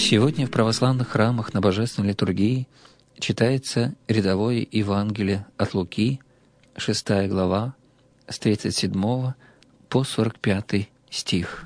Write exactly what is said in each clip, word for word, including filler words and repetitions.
Сегодня в православных храмах на Божественной литургии читается рядовое Евангелие от Луки, шестая глава, с тридцать седьмого по сорок пятый стих.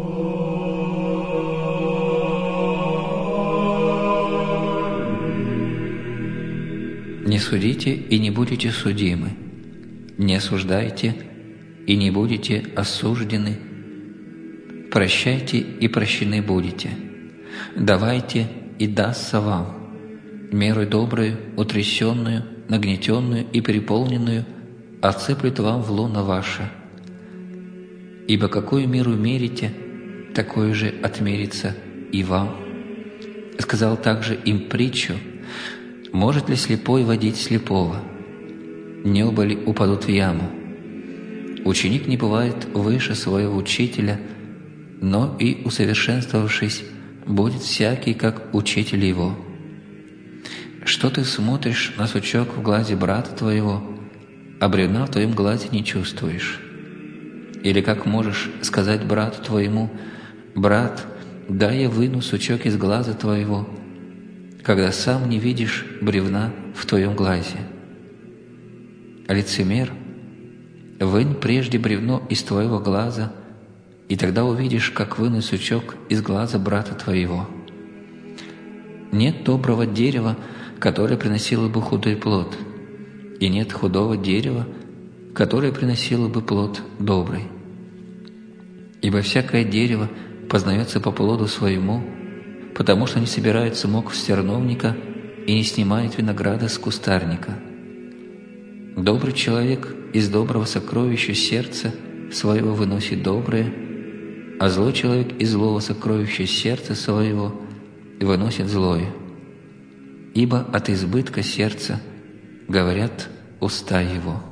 «Не судите, и не будете судимы, не осуждайте, и не будете осуждены, прощайте, и прощены будете, давайте, и дастся вам, мерой доброю, утрясенную, нагнетенную и переполненную отсыплет вам в лоно ваше. Ибо какую меру мерите, такое же отмерится и вам». Сказал также им притчу: «Может ли слепой водить слепого? Не оба ли упадут в яму? Ученик не бывает выше своего учителя, но и усовершенствовавшись, будет всякий, как учитель его. Что ты смотришь на сучок в глазе брата твоего, а бревна в твоем глазе не чувствуешь? Или как можешь сказать брату твоему: брат, дай я выну сучок из глаза твоего, когда сам не видишь бревна в твоем глазе? Лицемер, вынь прежде бревно из твоего глаза, и тогда увидишь, как вынуть сучок из глаза брата твоего. Нет доброго дерева, которое приносило бы худой плод, и нет худого дерева, которое приносило бы плод добрый. Ибо всякое дерево познается по плоду своему, потому что не собирает смок с терновника и не снимает винограда с кустарника. Добрый человек из доброго сокровища сердца своего выносит доброе, а злой человек из злого сокровища сердца своего выносит злое. Ибо от избытка сердца говорят уста его».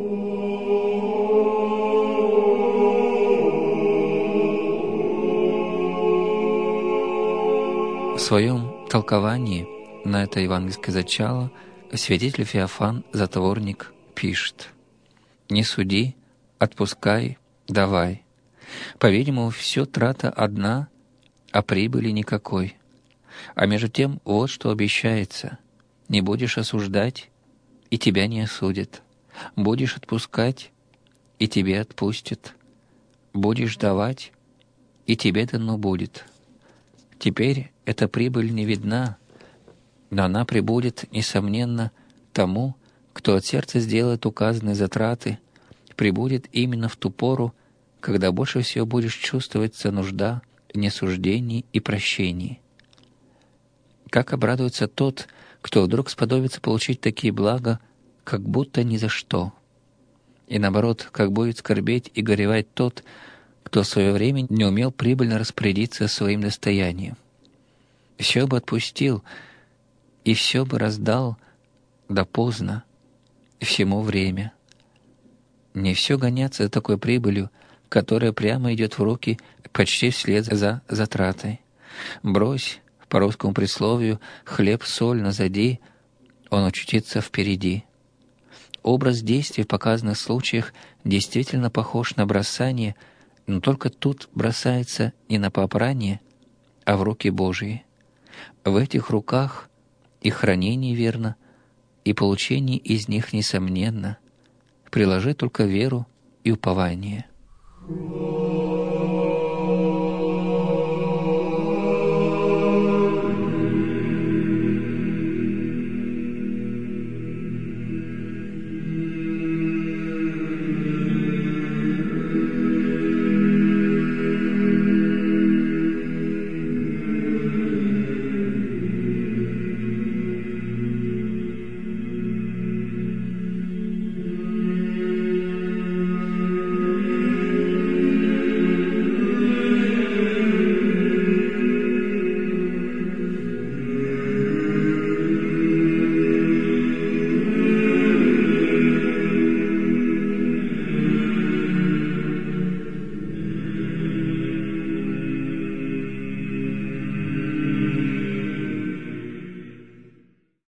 В своем толковании на это евангельское зачало святитель Феофан Затворник пишет: «Не суди, отпускай, давай. По-видимому, все трата одна, а прибыли никакой. А между тем вот что обещается: не будешь осуждать, и тебя не осудят. Будешь отпускать, и тебе отпустят. Будешь давать, и тебе дано будет. Теперь эта прибыль не видна, но она прибудет, несомненно, тому, кто от сердца сделает указанные затраты, прибудет именно в ту пору, когда больше всего будешь чувствоваться нужда в несуждении и прощении. Как обрадуется тот, кто вдруг сподобится получить такие блага, как будто ни за что. И наоборот, как будет скорбеть и горевать тот, кто в свое время не умел прибыльно распорядиться своим достоянием. Все бы отпустил, и все бы раздал, да поздно, всему время. Не все гоняться за такой прибылью, которая прямо идет в руки почти вслед за затратой. Брось, по русскому присловию, хлеб-соль назади, он очутится впереди. Образ действий в показанных случаях действительно похож на бросание, но только тут бросается не на попрание, а в руки Божии. В этих руках и хранение верно, и получение из них несомненно. Приложи только веру и упование.